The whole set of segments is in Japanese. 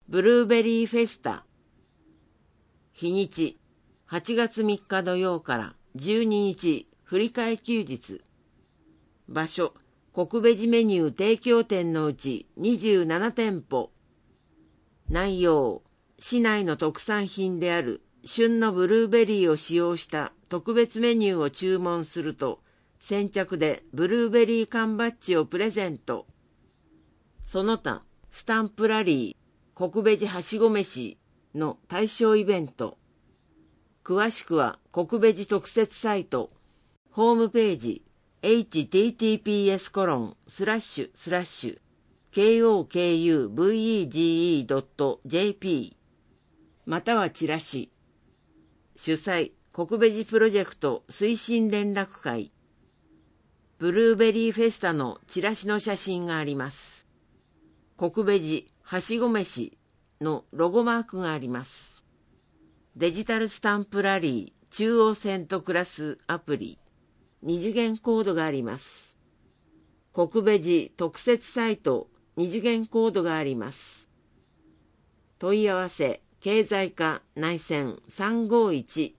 ブルーベリーフェスタ。日にち、8月3日土曜から12日振り替え休日。場所、国ベジメニュー提供店のうち27店舗。内容、市内の特産品である旬のブルーベリーを使用した特別メニューを注文すると、先着でブルーベリー缶バッジをプレゼント。その他、スタンプラリー、国ベジはしご飯の対象イベント。詳しくは国ベジ特設サイト、ホームページ、https://kokuvege.jp またはチラシ。主催、国ベジプロジェクト推進連絡会。ブルーベリーフェスタのチラシの写真があります。国ベジはしご飯のロゴマークがあります。デジタルスタンプラリー中央線とクラスアプリ、二次元コードがあります。国ベジ特設サイト二次元コードがあります。問い合わせ経済課内線351。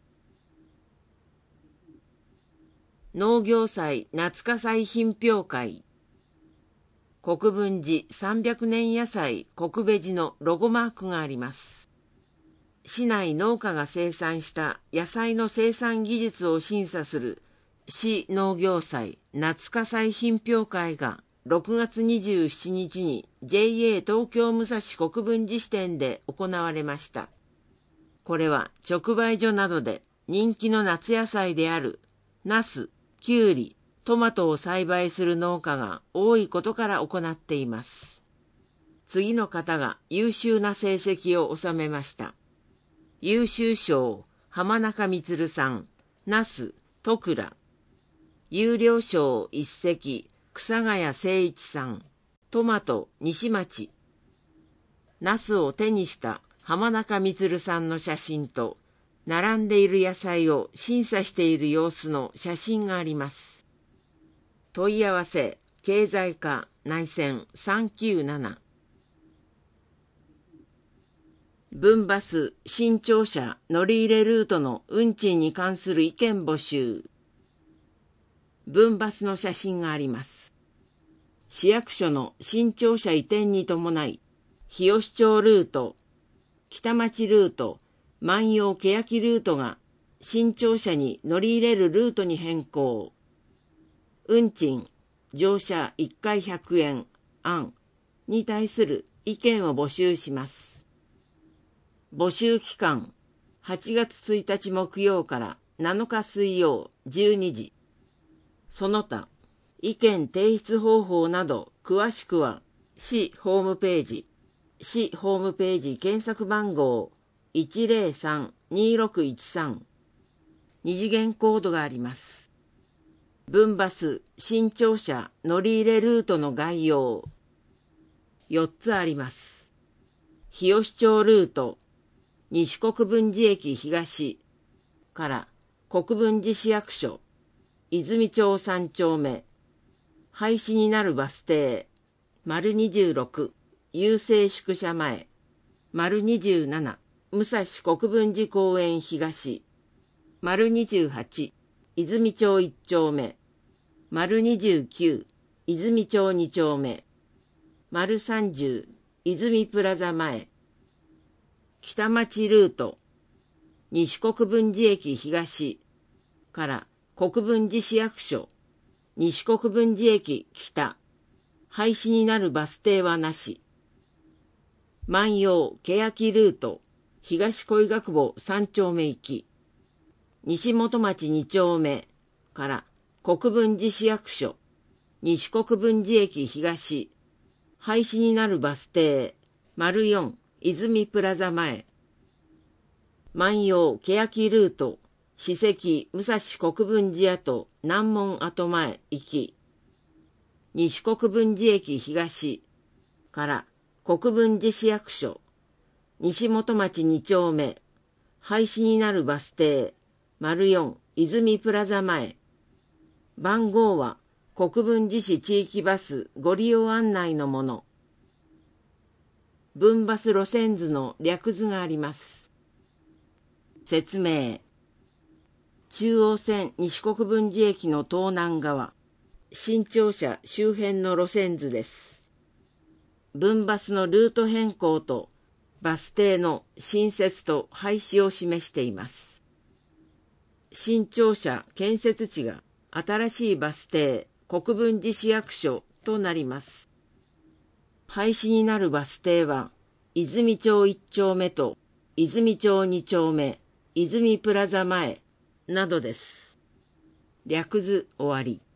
農業祭夏花祭品評会。国分寺300年野菜国ベジのロゴマークがあります。市内農家が生産した野菜の生産技術を審査する市農業祭夏花祭品評会が6月27日に JA 東京武蔵国分寺支店で行われました。これは直売所などで人気の夏野菜であるナス、キュウリ、トマトを栽培する農家が多いことから行っています。次の方が優秀な成績を収めました。優秀賞、浜中満さん、ナス、戸倉。優良賞一席、草谷誠一さん、トマト、西町。ナスを手にした浜中満さんの写真と、並んでいる野菜を審査している様子の写真があります。問い合わせ、経済課内線397。分バス新庁舎乗り入れルートの運賃に関する意見募集。分バスの写真があります。市役所の新庁舎移転に伴い、日吉町ルート、北町ルート、万葉欅ルートが新庁舎に乗り入れるルートに変更。運賃、乗車1回100円案に対する意見を募集します。募集期間、8月1日木曜から7日水曜12時。その他、意見提出方法など詳しくは、市ホームページ検索番号 103-2613。二次元コードがあります。分バス新庁舎乗り入れルートの概要。4つあります。日吉町ルート、西国分寺駅東から国分寺市役所、泉町3丁目、廃止になるバス停、丸26、郵政宿舎前、丸27、武蔵国分寺公園東、丸28、泉町1丁目、丸29、泉町2丁目、丸30、泉プラザ前、北町ルート、西国分寺駅東から国分寺市役所、西国分寺駅北、廃止になるバス停はなし。万葉欅ルート、東恋学坊3丁目行き、西本町2丁目から国分寺市役所、西国分寺駅東、廃止になるバス停、丸4、泉プラザ前、万葉欅ルート、史跡武蔵国分寺跡南門跡前行き、西国分寺駅東から国分寺市役所、西本町2丁目、廃止になるバス停、丸4、泉プラザ前。番号は国分寺市地域バスご利用案内のもの。 分バス路線図の略図があります。説明。中央線西国分寺駅の東南側、新庁舎周辺の路線図です。分バスのルート変更とバス停の新設と廃止を示しています。新庁舎建設地が新しいバス停国分寺市役所となります。廃止になるバス停は泉町1丁目と泉町2丁目、泉プラザ前などです。略図終わり。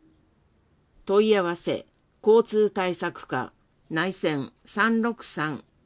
問い合わせ交通対策課内線363